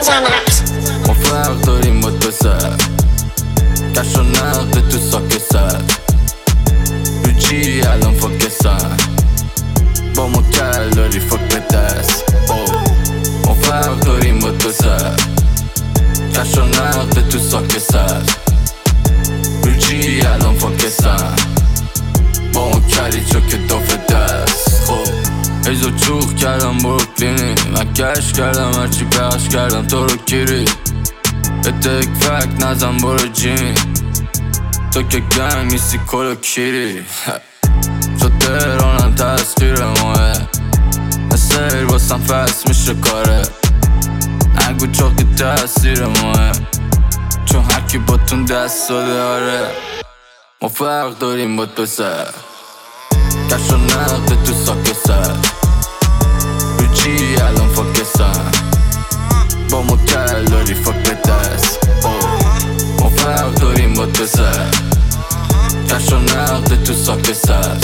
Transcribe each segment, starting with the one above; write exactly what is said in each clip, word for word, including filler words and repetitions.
ما فرق داریم با دو سر کش و نقد تو ساک سر رو چی الان فاکسن با ما کل داری فاک به دست. ما فرق داریم با دو سر کش و نقد تو ساک سر رو چی الان فاکسن با ما کلی چوک داف دست. خب ایزو چوخ کردم بروکلینی من کش کردم هرچی بخش کردم تو رو کیری اتک فک نزن برو جیمی تو که گنگ نیستی کلو کیری تو تهرانم تسخیر ماه سیر باسم فست میشه کاره نگو چاقی تاثیر ماه چون هرکی با تون دست داده آره. ما فرق داریم با دو سر کش و نقد تو ساک سر رو چی الان فاکسن با ما کل داری فاک به دست. ما فرق داریم با دو سر کش و نقد تو ساک سر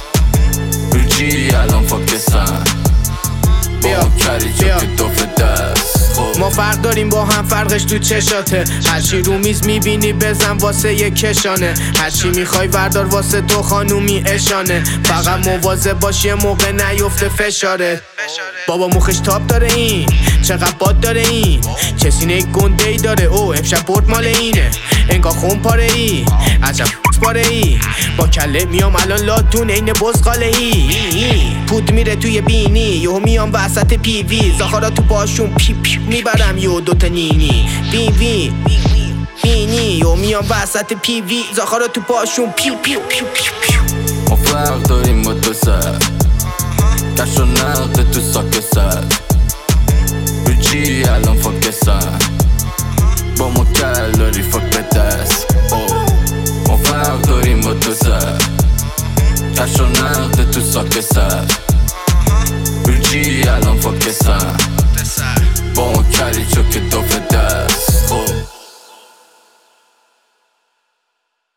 رو چی الان فاکسن با ما کلی چوک داف دست. ما فرق داریم با هم فرقش تو چشاته هرچی رو میز میبینی بزن واسه یه کشانه هرچی میخوای وردار واسه تو خانومی اشانه فقط مواظب باش یه موقع نیفته فشاره. بابا مخش تاب داره این چقدر باد داره این چه سینه گنده ای داره او امشب برد مال اینه انگار خون پاره ای عجب پاره ای با کله میام الان لاتون این بزقاله ای پود میره توی بینی یهو میام وسط پی وی زاخارا تو باشون پی پی میبرم یو دوتا نینی بی وی بینی یهو میام وسط پی وی زاخارا تو باشون پیو پیو پیو پیو پیو. ما فرق داریم با دو سر کش و نقد تو ساک سر رو چی الان فاکسن با ما کل داری فاک به دست. ما فرق داریم با دو سر کش و نقد تو ساک سر رو چی الان فاکسن با ما کلی چوک داف دست.